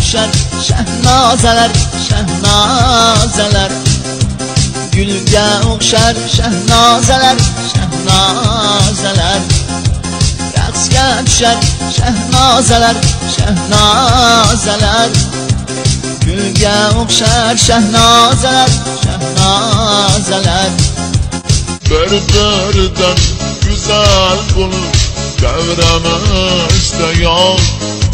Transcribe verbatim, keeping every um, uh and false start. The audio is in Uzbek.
o'xshar shahnozalar, shahnozalar. Gulga o'xshar shahnozalar, shahnozalar. Raqsga tushar shahnozalar, shahnozalar. Gulga o'xshar shahnozalar, shahnozalar. Bir-biridan güzel bo'lib davramizda yo'q